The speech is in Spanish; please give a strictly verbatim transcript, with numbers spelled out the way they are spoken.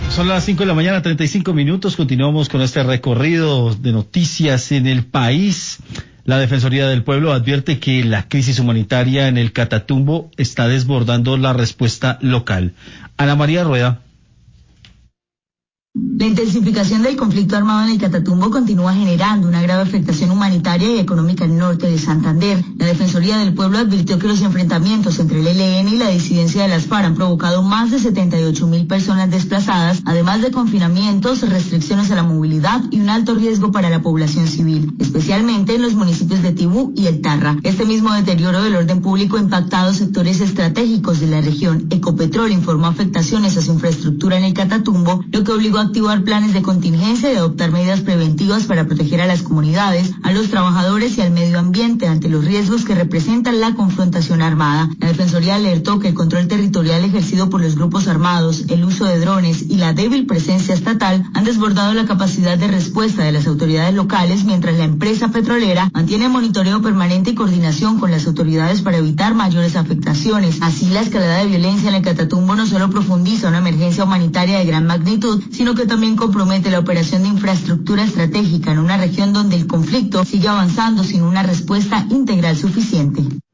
Son las cinco de la mañana, treinta y cinco minutos. Continuamos con este recorrido de noticias en el país. La Defensoría del Pueblo advierte que la crisis humanitaria en el Catatumbo está desbordando la respuesta local. Ana María Rueda. La intensificación del conflicto armado en el Catatumbo continúa generando una grave afectación humanitaria y económica al norte de Santander. La Defensoría del Pueblo advirtió que los enfrentamientos entre el E L N y la disidencia de las FARC han provocado más de setenta y ocho mil personas desplazadas, además de confinamientos, restricciones a la movilidad y un alto riesgo para la población civil, especialmente en los municipios de Tibú y El Tarra. Este mismo deterioro del orden público ha impactado sectores estratégicos de la región. Ecopetrol informó afectaciones a su infraestructura en el Catatumbo, lo que obligó a activar planes de contingencia y adoptar medidas preventivas para proteger a las comunidades, a los trabajadores y al medio ambiente ante los riesgos que representan la confrontación armada. La Defensoría alertó que el control territorial ejercido por los grupos armados, el uso de drones y la débil presencia estatal han desbordado la capacidad de respuesta de las autoridades locales, mientras la empresa petrolera mantiene monitoreo permanente y coordinación con las autoridades para evitar mayores afectaciones. Así, la escalada de violencia en el Catatumbo no solo profundiza una emergencia humanitaria de gran magnitud, sino que también compromete la operación de infraestructura estratégica en una región donde el conflicto sigue avanzando sin una respuesta integral suficiente.